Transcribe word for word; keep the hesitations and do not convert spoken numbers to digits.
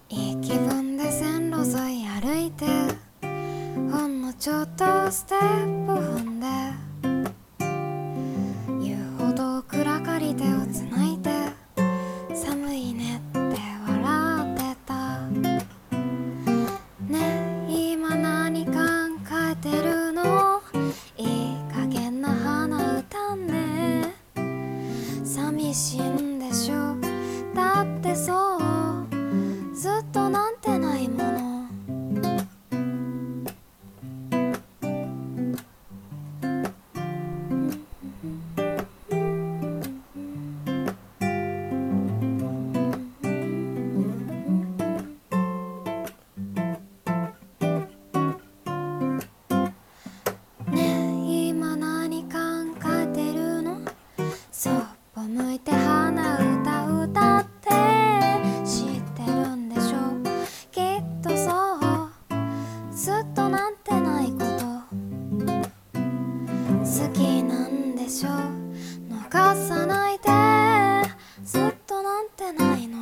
いい気分で線路沿い歩いて、ほんのちょっとステップ踏んで、言うほど暗がり手をつないで、寒いねって笑ってた。ねえ今何考えてるの、いい加減な鼻歌ね。寂しいんでしょ、だってそうずっとなんてないもの。ねえ今何考えてるの、そっぽ向いて鼻歌歌って知ってるんでしょ、きっとそうずっとなんてないこと、好きなんでしょ、逃さないでずっとなんてないの。